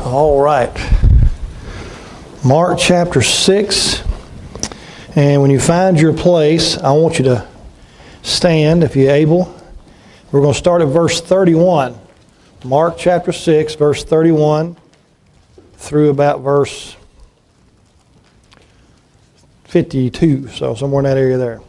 All right. Mark chapter 6. And when you find your place, I want you to stand if you're able. We're going to start at verse 31. Mark chapter 6, verse 31 through about verse 52. So somewhere in that area there.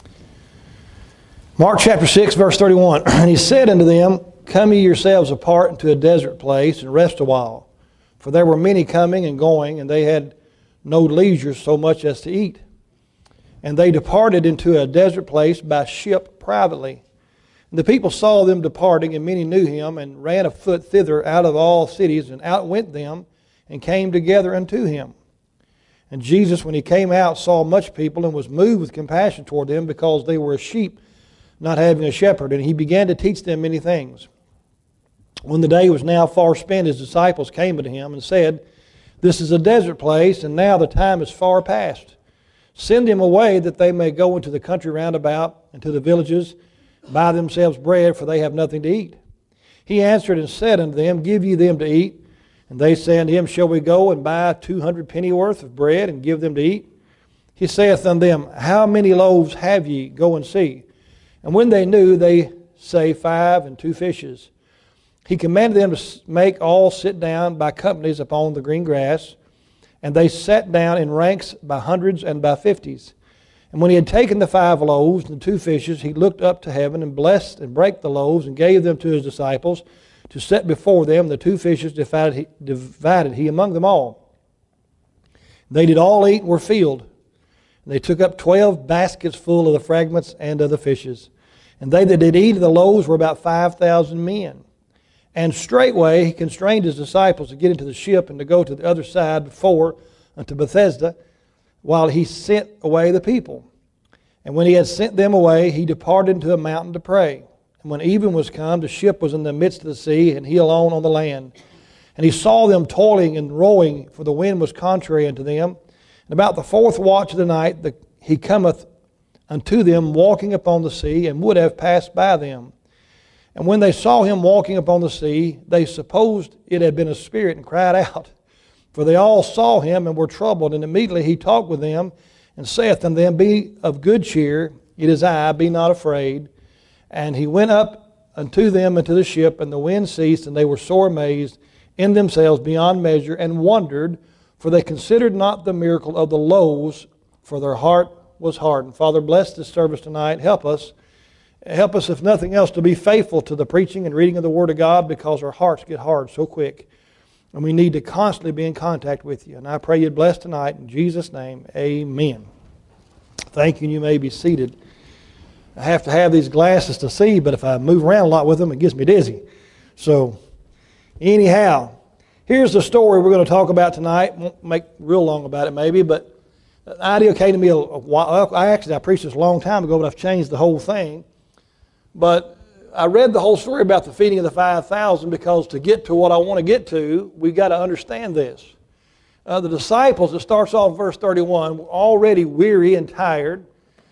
Mark chapter 6, verse 31. And he said unto them, Come ye yourselves apart into a desert place, and rest a while. For there were many coming and going, and they had no leisure so much as to eat. And they departed into a desert place by ship privately. And the people saw them departing, and many knew him, and ran afoot thither out of all cities, and outwent them, and came together unto him. And Jesus, when he came out, saw much people, and was moved with compassion toward them, because they were as sheep, not having a shepherd. And he began to teach them many things. When the day was now far spent, his disciples came unto him, and said, This is a desert place, and now the time is far past. Send him away, that they may go into the country round about, and to the villages, buy themselves bread, for they have nothing to eat. He answered and said unto them, Give ye them to eat. And they said unto him, Shall we go and buy 200 pennyworth of bread, and give them to eat? He saith unto them, How many loaves have ye? Go and see. And when they knew, they say, 5 and 2 fishes. He commanded them to make all sit down by companies upon the green grass. And they sat down in ranks by hundreds and by 50s. And when he had taken the 5 loaves and the 2 fishes, he looked up to heaven and blessed and brake the loaves and gave them to his disciples to set before them. The 2 fishes divided he among them all. They did all eat and were filled. And they took up 12 baskets full of the fragments and of the fishes. And they that did eat of the loaves were about 5,000 men. And straightway he constrained his disciples to get into the ship and to go to the other side before unto Bethesda, while he sent away the people. And when he had sent them away, he departed into a mountain to pray. And when even was come, the ship was in the midst of the sea, and he alone on the land. And he saw them toiling and rowing, for the wind was contrary unto them. And about the 4th watch of the night, he cometh unto them walking upon the sea, and would have passed by them. And when they saw him walking upon the sea, they supposed it had been a spirit, and cried out. For they all saw him and were troubled. And immediately he talked with them, and saith unto them, Be of good cheer, it is I, be not afraid. And he went up unto them into the ship, and the wind ceased, and they were sore amazed in themselves beyond measure, and wondered, for they considered not the miracle of the loaves, for their heart was hardened. Father, bless this service tonight. Help us. Help us, if nothing else, to be faithful to the preaching and reading of the Word of God, because our hearts get hard so quick. And we need to constantly be in contact with you. And I pray you'd bless tonight. In Jesus' name, amen. Thank you, and you may be seated. I have to have these glasses to see, but if I move around a lot with them, it gets me dizzy. So, anyhow, here's the story we're going to talk about tonight. Won't make real long about it maybe, but the idea came to me a while. I preached this a long time ago, but I've changed the whole thing. But I read the whole story about the feeding of the 5,000 because to get to what I want to get to, we've got to understand this. The disciples, it starts off verse 31, were already weary and tired.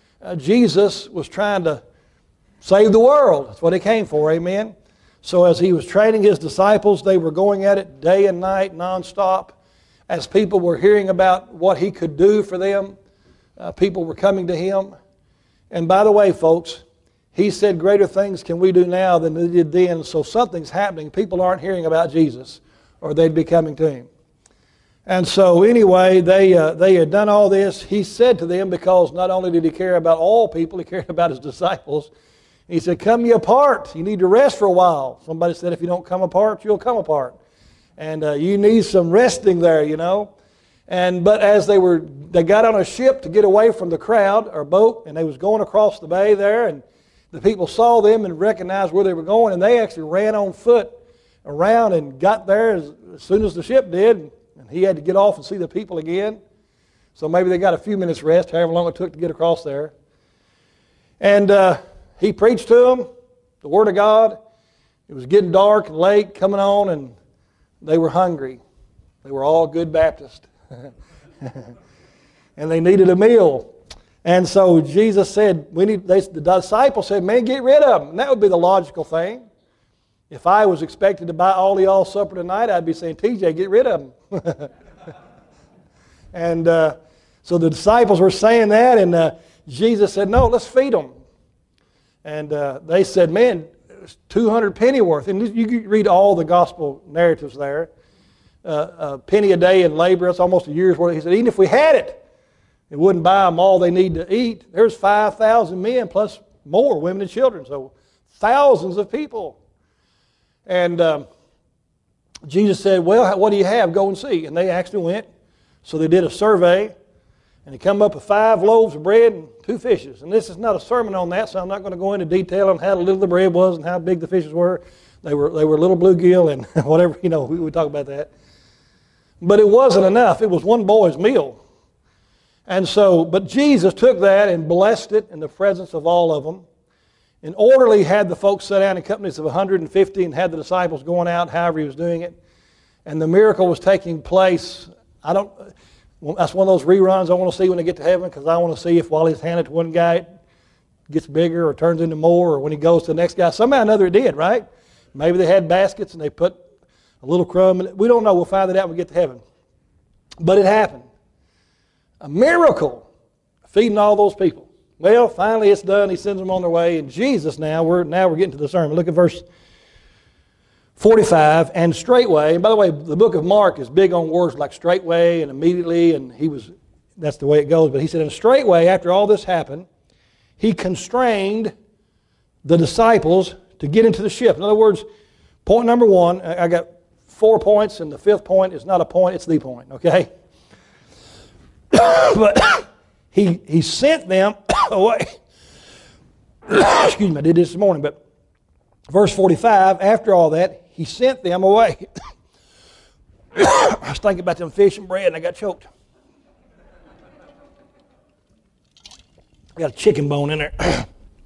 Jesus was trying to save the world. That's what he came for, amen? So as he was training his disciples, they were going at it day and night, nonstop. As people were hearing about what he could do for them, people were coming to him. And by the way, folks, he said, greater things can we do now than they did then. So something's happening. People aren't hearing about Jesus, or they'd be coming to him. And so anyway, they had done all this. He said to them, because not only did he care about all people, he cared about his disciples. He said, Come ye apart. You need to rest for a while. Somebody said, if you don't come apart, you'll come apart. And you need some resting there, you know. But as they got on a ship to get away from the crowd, or boat, and they was going across the bay there, and the people saw them and recognized where they were going, and they actually ran on foot around and got there as soon as the ship did, and he had to get off and see the people again. So maybe they got a few minutes rest, however long it took to get across there. And he preached to them the Word of God. It was getting dark and late, coming on, and they were hungry. They were all good Baptists. And they needed a meal. And so Jesus said, the disciples said, man, get rid of them. And that would be the logical thing. If I was expected to buy all of y'all's supper tonight, I'd be saying, TJ, get rid of them. And so the disciples were saying that, and Jesus said, no, let's feed them. And they said, man, it's 200 pennyworth. And you can read all the gospel narratives there. A penny a day in labor, that's almost a year's worth. He said, even if we had it, it wouldn't buy them all they need to eat. There's 5,000 men plus more, women and children. So thousands of people. And Jesus said, well, what do you have? Go and see. And they actually went. So they did a survey, and they come up with 5 loaves of bread and 2 fishes. And this is not a sermon on that, so I'm not going to go into detail on how little the bread was and how big the fishes were. They were little bluegill and whatever, we would talk about that. But it wasn't enough. It was one boy's meal. And so, but Jesus took that and blessed it in the presence of all of them, and orderly had the folks sit down in companies of 150 and had the disciples going out however he was doing it. And the miracle was taking place. That's one of those reruns I want to see when they get to heaven, because I want to see if while he's handed to one guy it gets bigger or turns into more, or when he goes to the next guy. Somehow or another it did, right? Maybe they had baskets and they put a little crumb in it. We don't know. We'll find that out when we get to heaven. But it happened. A miracle, feeding all those people. Well, finally it's done. He sends them on their way. And Jesus now we're getting to the sermon. Look at verse 45. And straightway, and by the way, the book of Mark is big on words like straightway and immediately, and that's the way it goes. But he said, and straightway, after all this happened, he constrained the disciples to get into the ship. In other words, point number 1, I got 4 points, and the 5th point is not a point, it's the point, okay? But he sent them away. Excuse me, I did this morning, but verse 45, after all that, he sent them away. I was thinking about them fish and bread, and I got choked. I got a chicken bone in there.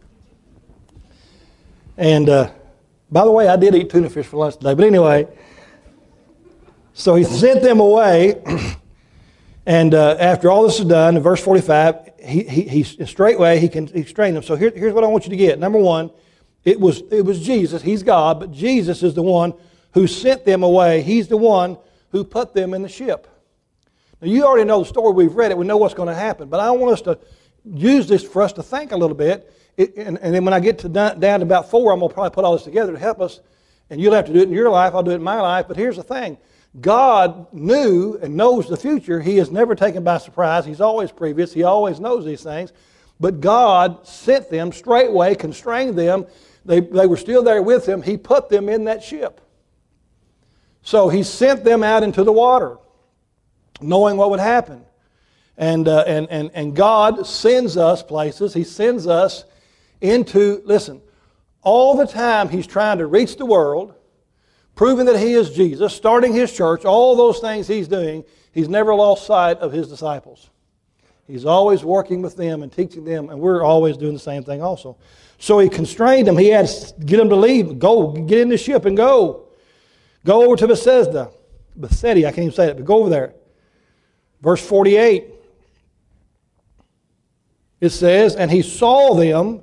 And by the way, I did eat tuna fish for lunch today. But anyway, so he sent them away. And after all this is done, in verse 45, he straightway he constrained them. So here's what I want you to get. Number 1, it was Jesus. He's God, but Jesus is the one who sent them away. He's the one who put them in the ship. Now you already know the story. We've read it. We know what's going to happen. But I want us to use this for us to think a little bit. And then when I get to down to about 4, I'm going to probably put all this together to help us. And you'll have to do it in your life. I'll do it in my life. But here's the thing. God knew and knows the future. He is never taken by surprise. He's always previous. He always knows these things. But God sent them straightway, constrained them. They were still there with him. He put them in that ship. So he sent them out into the water, knowing what would happen. And God sends us places. He sends us into, listen, all the time he's trying to reach the world, proving that he is Jesus, starting his church, all those things he's doing, he's never lost sight of his disciples. He's always working with them and teaching them, and we're always doing the same thing also. So he constrained them. He had to get them to leave. Go, get in the ship and go. Go over to Bethsaida. I can't even say it, but go over there. Verse 48. It says, and he saw them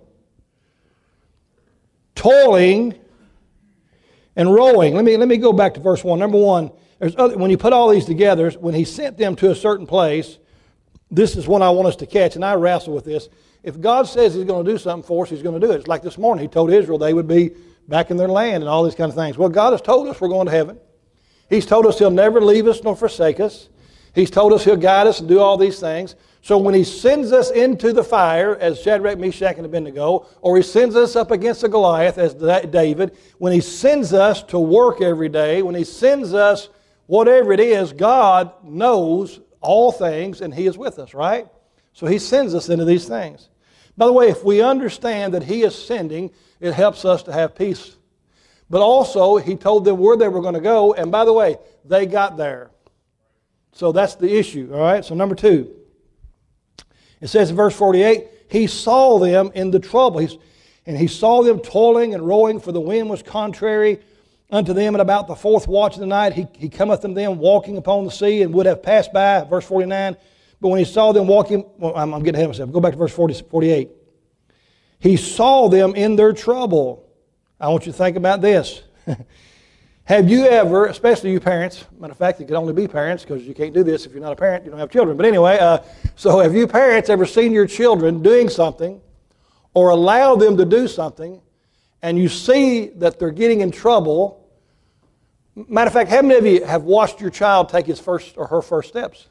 toiling and rowing. Let me go back to verse 1. Number 1, when you put all these together, when he sent them to a certain place, this is what I want us to catch, and I wrestle with this. If God says he's going to do something for us, he's going to do it. It's like this morning, he told Israel they would be back in their land and all these kind of things. Well, God has told us we're going to heaven. He's told us he'll never leave us nor forsake us. He's told us he'll guide us and do all these things. So when he sends us into the fire, as Shadrach, Meshach, and Abednego, or he sends us up against a Goliath, as David, when he sends us to work every day, when he sends us whatever it is, God knows all things and he is with us, right? So he sends us into these things. By the way, if we understand that he is sending, it helps us to have peace. But also, he told them where they were going to go, and by the way, they got there. So that's the issue, all right? So number 2. It says in verse 48, he saw them in the trouble. And he saw them toiling and rowing, for the wind was contrary unto them. And about the 4th watch of the night, he cometh unto them walking upon the sea, and would have passed by, verse 49. But when he saw them walking, well, I'm getting ahead of myself. Go back to verse 48. He saw them in their trouble. I want you to think about this. Have you ever, especially you parents, matter of fact, you can only be parents because you can't do this if you're not a parent, you don't have children. But anyway, so have you parents ever seen your children doing something or allow them to do something and you see that they're getting in trouble? Matter of fact, how many of you have watched your child take his first or her first steps?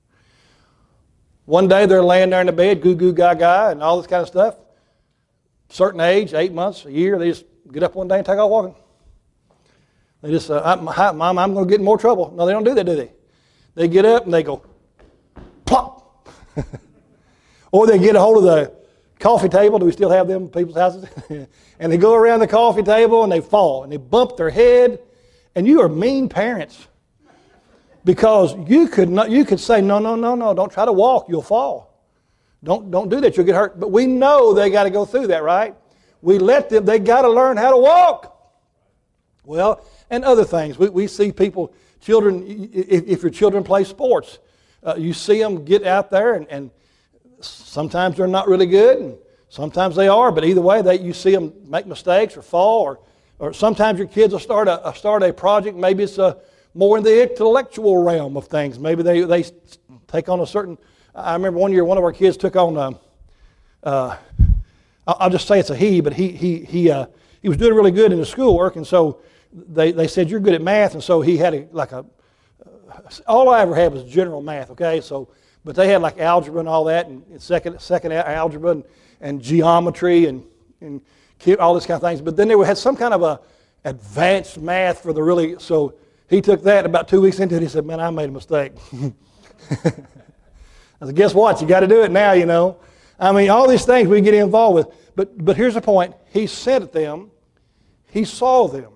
One day they're laying there in the bed, goo goo gaga and all this kind of stuff. Certain age, 8 months, a year, they just get up one day and take off walking. They just, Mom, I'm going to get in more trouble. No, they don't do that, do they? They get up and they go, plop. Or they get a hold of the coffee table. Do we still have them in people's houses? And they go around the coffee table and they fall and they bump their head. And you are mean parents. Because you could say, no, don't try to walk, you'll fall. Don't do that, you'll get hurt. But we know they got to go through that, right? We let them, they got to learn how to walk. Well, and other things. We see people, children, if your children play sports, you see them get out there and sometimes they're not really good and sometimes they are, but either way, you see them make mistakes or fall or sometimes your kids will start a project, maybe it's more in the intellectual realm of things. Maybe they take on a certain, I remember one year one of our kids took on, I'll just say it's a he, but he was doing really good in his schoolwork, and so they said, you're good at math, and so he had all I ever had was general math, okay? So, but they had like algebra and all that, and second algebra and geometry and all this kind of things. But then they had some kind of a advanced math for the really, so he took that, about 2 weeks into it, he said, man, I made a mistake. I said, guess what? You got to do it now, you know. I mean, all these things we get involved with. But here's the point. He said at them, he saw them.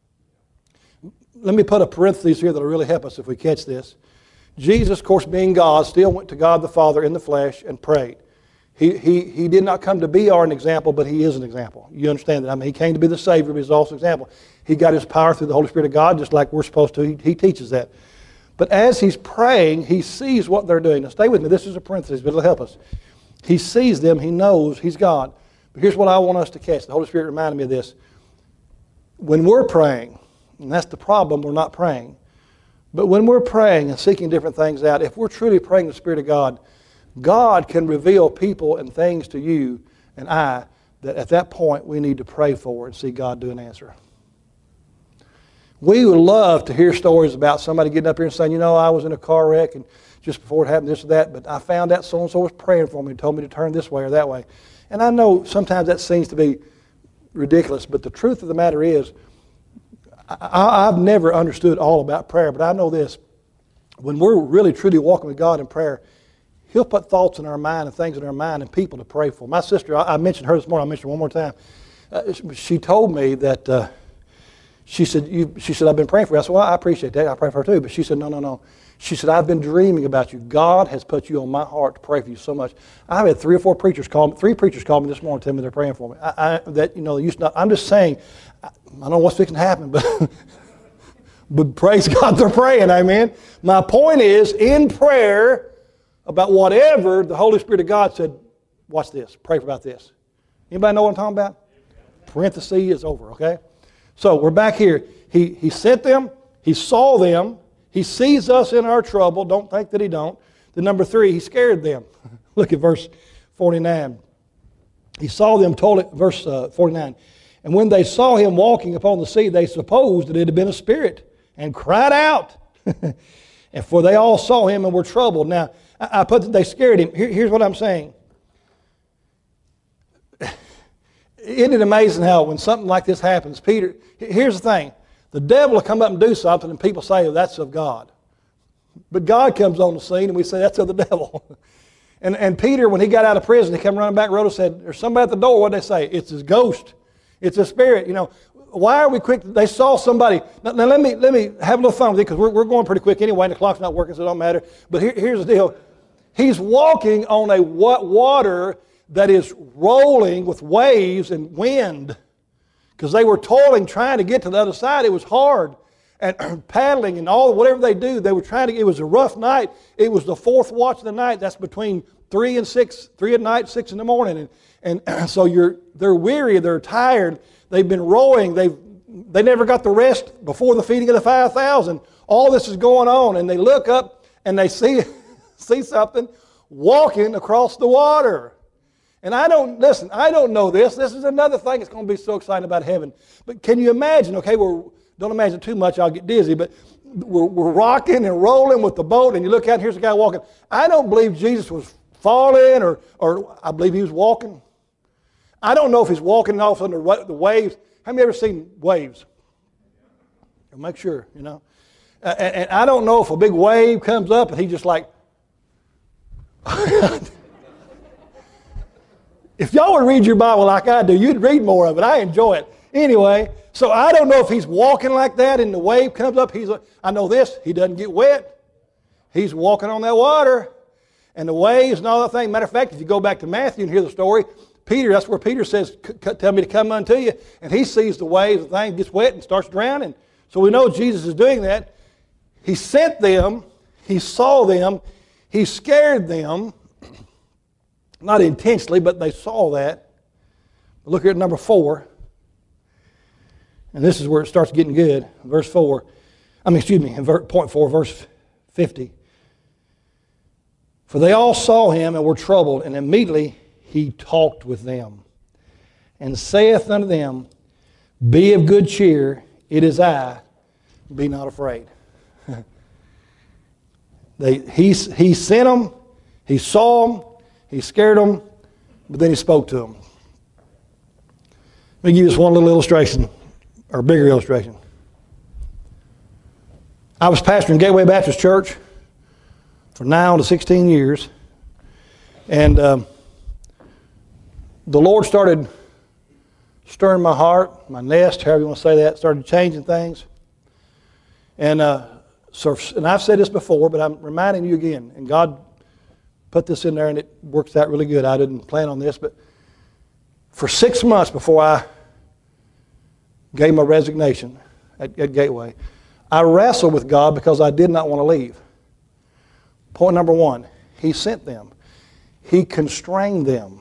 Let me put a parenthesis here that will really help us if we catch this. Jesus, of course, being God, still went to God the Father in the flesh and prayed. He did not come to be our example, but he is an example. You understand that? I mean, he came to be the Savior, but he's also an example. He got his power through the Holy Spirit of God, just like we're supposed to. He teaches that. But as he's praying, he sees what they're doing. Now, stay with me. This is a parenthesis, but it'll help us. He sees them. He knows he's God. But here's what I want us to catch. The Holy Spirit reminded me of this. When we're praying, and that's the problem, we're not praying. But when we're praying and seeking different things out, if we're truly praying the Spirit of God, God can reveal people and things to you and I that at that point we need to pray for and see God do an answer. We would love to hear stories about somebody getting up here and saying, you know, I was in a car wreck and just before it happened this or that, but I found out so-and-so was praying for me and told me to turn this way or that way. And I know sometimes that seems to be ridiculous, but the truth of the matter is I've never understood all about prayer, but I know this. When we're really truly walking with God in prayer, He'll put thoughts in our mind and things in our mind and people to pray for. My sister, I mentioned her this morning, I'll mention her one more time. She told me that, she said, I've been praying for you. I said, well, I appreciate that. I pray for her too. But she said, no. She said, I've been dreaming about you. God has put you on my heart to pray for you so much. I've had three preachers call me this morning, tell me they're praying for me. I'm just saying, I don't know what's fixing to happen, but praise God, they're praying, amen. My point is, in prayer, about whatever the Holy Spirit of God said, watch this, pray about this. Anybody know what I'm talking about? Parenthesis is over, okay? So we're back here. He sent them, he saw them, he sees us in our trouble. Don't think that he don't. Then number 3, he scared them. Look at verse 49. He saw them, verse 49. And when they saw him walking upon the sea, they supposed that it had been a spirit and cried out. And for they all saw him and were troubled. Now, I put that they scared him. Here's what I'm saying. Isn't it amazing how when something like this happens, Peter, here's the thing. The devil will come up and do something and people say, oh, that's of God. But God comes on the scene and we say, that's of the devil. And Peter, when he got out of prison, he came running back road and said, there's somebody at the door. What did they say? It's his ghost. It's a spirit. You know, why are we quick? They saw somebody. Now let me have a little fun with it because we're going pretty quick anyway and the clock's not working so it don't matter. But here's the deal. He's walking on a water that is rolling with waves and wind because they were toiling trying to get to the other side. It was hard. And paddling and whatever they do, they were trying to, it was a rough night. It was the 4th watch of the night. That's between 3 and 6, 3 at night, 6 in the morning. And so they're weary, they're tired. They've been rowing. they never got the rest before the feeding of the 5,000. All this is going on, and they look up and they see something walking across the water. And I don't know this. This is another thing that's going to be so exciting about heaven. But can you imagine, okay, don't imagine too much, I'll get dizzy, but we're rocking and rolling with the boat, and you look out and here's a guy walking. I don't believe Jesus was falling, or I believe he was walking. I don't know if he's walking and all of a sudden the waves. Have you ever seen waves? Make sure, you know. And I don't know if a big wave comes up and he just like, if y'all would read your Bible like I do, you'd read more of it. I enjoy it. Anyway, so I don't know if he's walking like that and the wave comes up. I know this, he doesn't get wet. He's walking on that water and the waves and all that thing. Matter of fact, if you go back to Matthew and hear the story, Peter, that's where Peter says, tell me to come unto you. And he sees the waves, the thing gets wet and starts drowning. So we know Jesus is doing that. He sent them, he saw them, he scared them. Not intentionally, but they saw that. Look here at number 4. And this is where it starts getting good. Verse 4. In point 4, verse 50. For they all saw him and were troubled, and immediately he talked with them, and saith unto them, Be of good cheer, it is I, be not afraid. He sent them, he saw them, he scared them, but then he spoke to them. Let me give you this one little illustration, or bigger illustration. I was pastoring Gateway Baptist Church for 9 to 16 years, and the Lord started stirring my heart, my nest, however you want to say that, started changing things. And I've said this before, but I'm reminding you again, and God put this in there and it works out really good. I didn't plan on this, but for 6 months before I gave my resignation at Gateway, I wrestled with God because I did not want to leave. Point number 1, he sent them. He constrained them.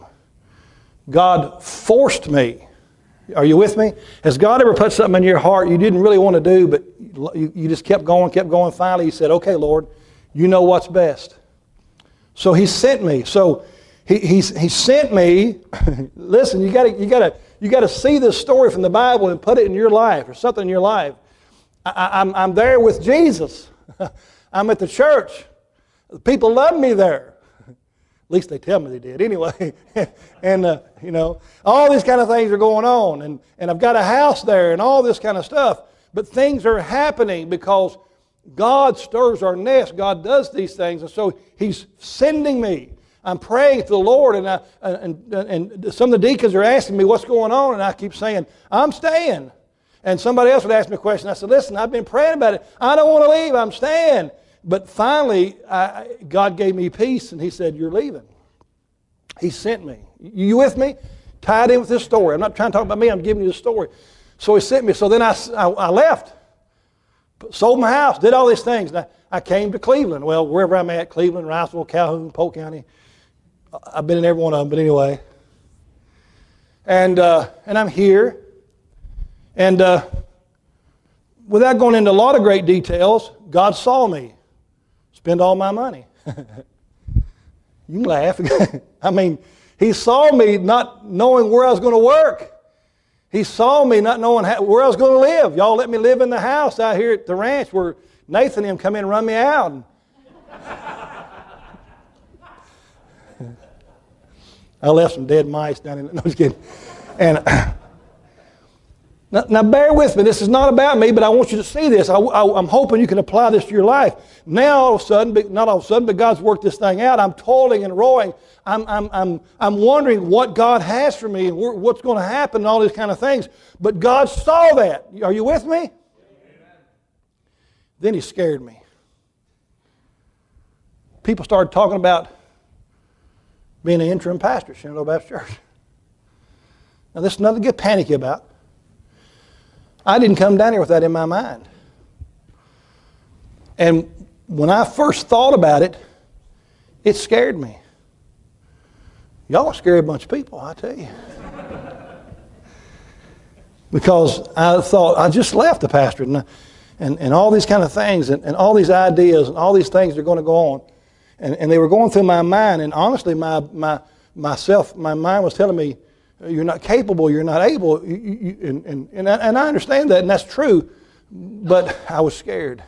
God forced me. Are you with me? Has God ever put something in your heart you didn't really want to do, but you just kept going? Finally, he said, okay, Lord, you know what's best. So he sent me. So he sent me. Listen, you got to see this story from the Bible and put it in your life or something in your life. I'm there with Jesus. I'm at the church. People love me there. At least they tell me they did. Anyway, and all these kind of things are going on, and I've got a house there and all this kind of stuff. But things are happening because God stirs our nest. God does these things, and so he's sending me. I'm praying to the Lord, and some of the deacons are asking me what's going on, and I keep saying, I'm staying. And somebody else would ask me a question. I said, listen, I've been praying about it. I don't want to leave. I'm staying. But finally, God gave me peace, and he said, you're leaving. He sent me. You with me? Tied in with this story. I'm not trying to talk about me. I'm giving you the story. So he sent me. So then I left. Sold my house, did all these things. And I came to Cleveland. Well, wherever I'm at, Cleveland, Riceville, Calhoun, Polk County. I've been in every one of them, but anyway. And I'm here. And without going into a lot of great details, God saw me spend all my money. You can laugh. I mean, he saw me not knowing where I was going to work. He saw me not knowing where I was going to live. Y'all let me live in the house out here at the ranch where Nathan and him come in and run me out. I left some dead mice down in. No, just kidding. And now bear with me. This is not about me, but I want you to see this. I'm hoping you can apply this to your life. Now all of a sudden, not all of a sudden, but God's worked this thing out. I'm toiling and rowing. I'm wondering what God has for me and what's going to happen and all these kind of things. But God saw that. Are you with me? Amen. Then he scared me. People started talking about being an interim pastor at Shenandoah Baptist Church. Now this is nothing to get panicky about. I didn't come down here with that in my mind. And when I first thought about it, it scared me. Y'all are a scary bunch of people, I tell you. Because I thought, I just left the pastorate, and all these kind of things, and all these ideas, and all these things are going to go on. And they were going through my mind, and honestly, my mind was telling me, you're not capable, you're not able, and I understand that, and that's true, but I was scared.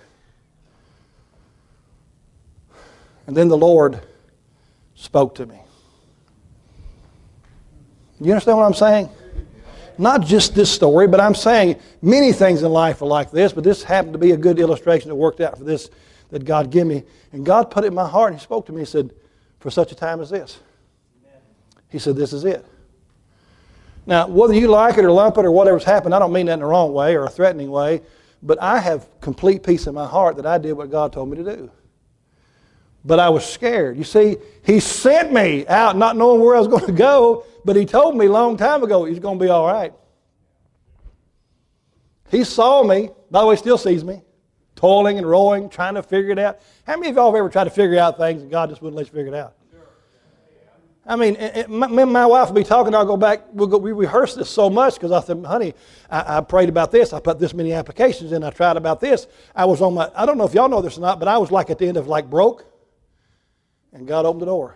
And then the Lord spoke to me. You understand what I'm saying? Not just this story, but I'm saying many things in life are like this, but this happened to be a good illustration that worked out for this that God gave me. And God put it in my heart, and He spoke to me. He said, for such a time as this. He said, this is it. Now, whether you like it or lump it or whatever's happened, I don't mean that in the wrong way or a threatening way, but I have complete peace in my heart that I did what God told me to do. But I was scared. You see, He sent me out not knowing where I was going to go, but He told me a long time ago He's going to be all right. He saw me, by the way, still sees me, toiling and rowing, trying to figure it out. How many of y'all have ever tried to figure out things and God just wouldn't let you figure it out? I mean, me and my wife will be talking, I'll go back, we rehearse this so much because I said, honey, I prayed about this, I put this many applications in, I tried about this. I was on I don't know if y'all know this or not, but I was like at the end of like broke. And God opened the door.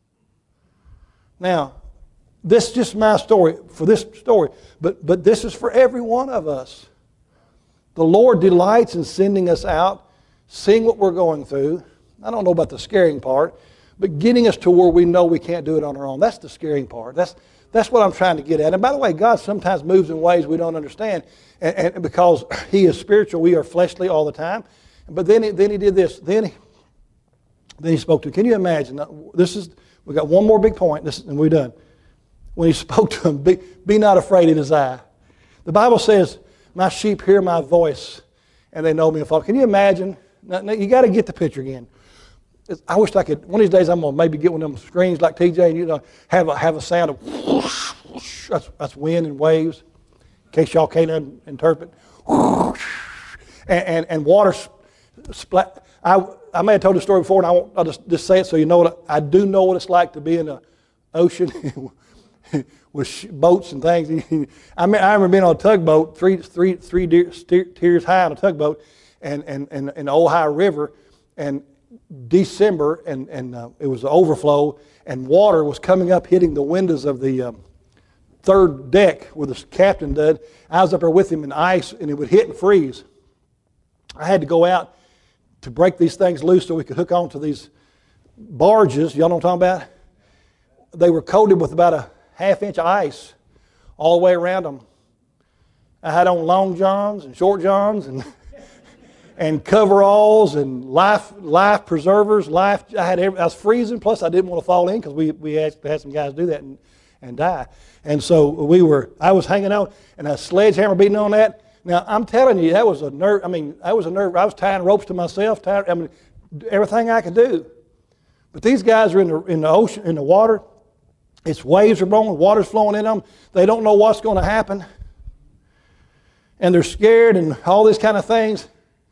Now, this is just my story for this story, but this is for every one of us. The Lord delights in sending us out, seeing what we're going through. I don't know about the scaring part, but getting us to where we know we can't do it on our own. That's the scaring part. That's what I'm trying to get at. And by the way, God sometimes moves in ways we don't understand. And because He is spiritual, we are fleshly all the time. But then He did this. Then He spoke to him. Can you imagine? We got one more big point, and we're done. When He spoke to him, be not afraid, it is I. The Bible says, my sheep hear my voice, and they know me and follow. Can you imagine? Now, you got to get the picture again. I wish I could. One of these days, I'm going to maybe get one of them screens like TJ, and have a sound of whoosh, whoosh. That's wind and waves. In case y'all can't interpret, whoosh, and water splat. I may have told the story before, and I'll just say it so you know I do know what it's like to be in the ocean with boats and things. I remember being on a tugboat, three tiers high on a tugboat, and in the Ohio River, and December, and it was the overflow, and water was coming up, hitting the windows of the third deck where the captain did. I was up there with him in ice, and it would hit and freeze. I had to go out to break these things loose so we could hook onto these barges. Y'all know what I'm talking about? They were coated with about a half-inch of ice all the way around them. I had on long johns and short johns and coveralls and life preservers. I was freezing. Plus, I didn't want to fall in because we had some guys do that and die. And so I was hanging on, and a sledgehammer beating on that. Now, I'm telling you, that was a nerve. I was tying ropes to myself, everything I could do. But these guys are in the ocean, in the water. Its waves are blowing, water's flowing in them. They don't know what's going to happen. And they're scared and all these kind of things.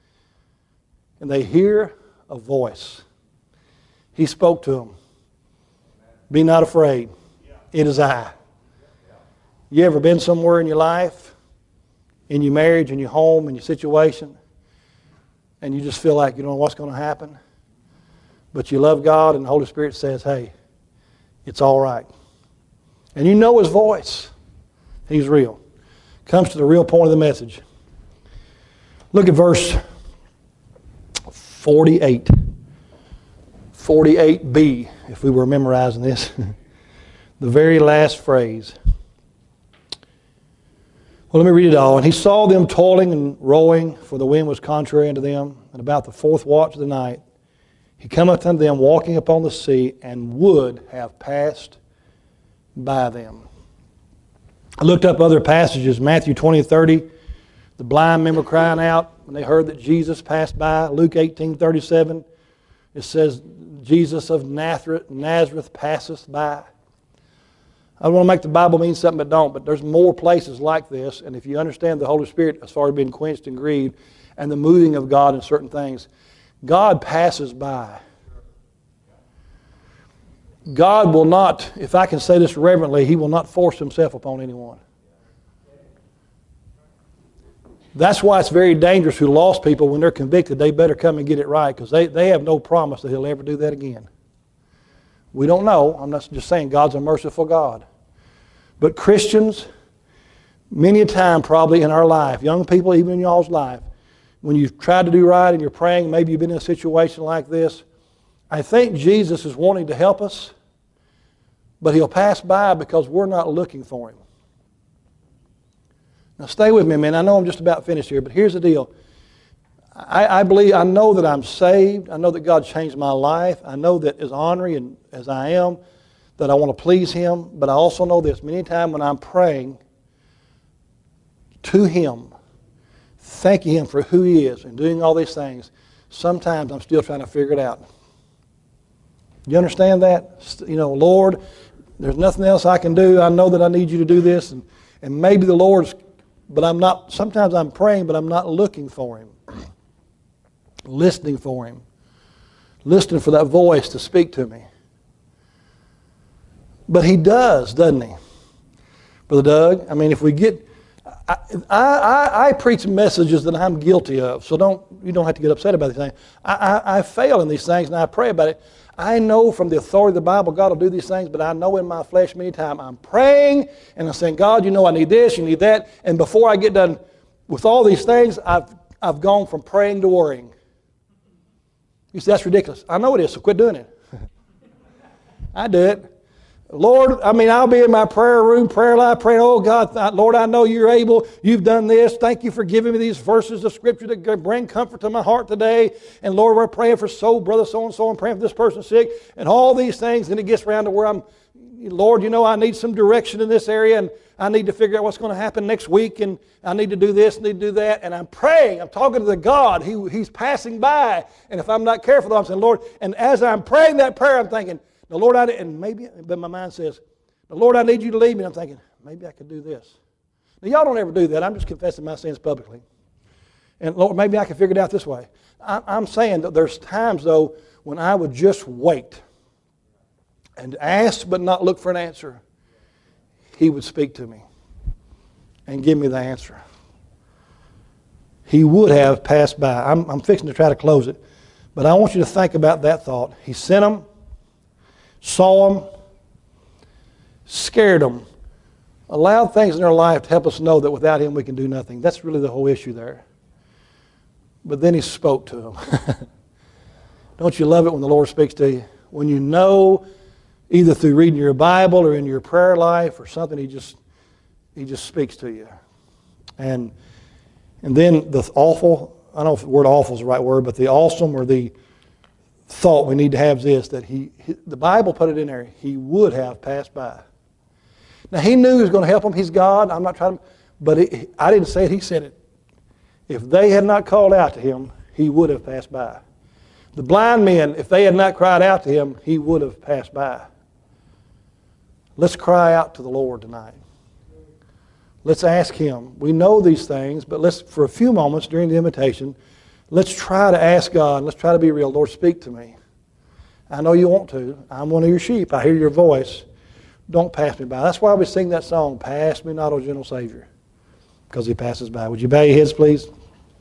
And they hear a voice. He spoke to them. Be not afraid. It is I. You ever been somewhere in your life, in your marriage, in your home, in your situation, and you just feel like you don't know what's going to happen, but you love God and the Holy Spirit says, hey, it's all right. And you know His voice. He's real. Comes to the real point of the message. Look at verse 48. 48b, if we were memorizing this. The very last phrase. Well, let me read it all. And he saw them toiling and rowing, for the wind was contrary unto them. And about the fourth watch of the night, he cometh unto them walking upon the sea, and would have passed by them. I looked up other passages, Matthew 20:30. The blind men were crying out when they heard that Jesus passed by. Luke 18:37. It says, Jesus of Nazareth passeth by. I don't want to make the Bible mean something but don't, but there's more places like this, and if you understand the Holy Spirit as far as being quenched and grieved and the moving of God in certain things, God passes by. God will not, if I can say this reverently, He will not force Himself upon anyone. That's why it's very dangerous to lost people. When they're convicted, they better come and get it right, because they have no promise that he'll ever do that again. We don't know. I'm not just saying God's a merciful God. But Christians, many a time probably in our life, young people, even in y'all's life, when you've tried to do right and you're praying, maybe you've been in a situation like this, I think Jesus is wanting to help us, but he'll pass by because we're not looking for him. Now stay with me, man. I know I'm just about finished here, but here's the deal. I know that I'm saved. I know that God changed my life. I know that as ornery and as I am, that I want to please him. But I also know this. Many times when I'm praying to him, thanking him for who he is and doing all these things, sometimes I'm still trying to figure it out. You understand that? You know, Lord, there's nothing else I can do. I know that I need you to do this. And maybe the Lord's, but I'm not, sometimes I'm praying, but I'm not looking for him. Listening for him. Listening for that voice to speak to me. But he does, doesn't he? Brother Doug, I mean, if we get, I preach messages that I'm guilty of, so you don't have to get upset about these things. I fail in these things, and I pray about it. I know from the authority of the Bible God will do these things, but I know in my flesh many times I'm praying, and I'm saying, God, you know I need this, you need that, and before I get done with all these things, I've gone from praying to worrying. You say, that's ridiculous. I know it is, so quit doing it. I do it. Lord, I mean, I'll be in my prayer room, prayer life, praying, oh God, Lord, I know you're able. You've done this. Thank you for giving me these verses of Scripture that bring comfort to my heart today. And Lord, we're praying for brother so-and-so, and praying for this person sick, and all these things. And it gets around to where Lord, you know, I need some direction in this area, and I need to figure out what's going to happen next week, and I need to do this, need to do that. And I'm praying. I'm talking to the God. He's passing by. And if I'm not careful, I'm saying, Lord, and as I'm praying that prayer, I'm thinking, the Lord, but my mind says, the Lord, I need you to lead me. And I'm thinking, maybe I could do this. Now, y'all don't ever do that. I'm just confessing my sins publicly. And Lord, maybe I can figure it out this way. I'm saying that there's times, though, when I would just wait and ask but not look for an answer. He would speak to me and give me the answer. He would have passed by. I'm fixing to try to close it. But I want you to think about that thought. He sent them. Saw them, scared them, allowed things in our life to help us know that without him we can do nothing. That's really the whole issue there. But then he spoke to them. Don't you love it when the Lord speaks to you? When you know, either through reading your Bible or in your prayer life or something, he just speaks to you. And then the awful, I don't know if the word awful is the right word, but the awesome or the thought we need to have is this, that the Bible put it in there, he would have passed by. Now he knew he was going to help them. He's God. I'm not trying to, but I didn't say it, he said it. If they had not called out to him, he would have passed by. The blind men, if they had not cried out to him, he would have passed by. Let's cry out to the Lord tonight. Let's ask him. We know these things, but let's, for a few moments during the invitation, let's try to ask God. Let's try to be real. Lord, speak to me. I know you want to. I'm one of your sheep. I hear your voice. Don't pass me by. That's why we sing that song, Pass Me Not, O Gentle Savior, because he passes by. Would you bow your heads, please?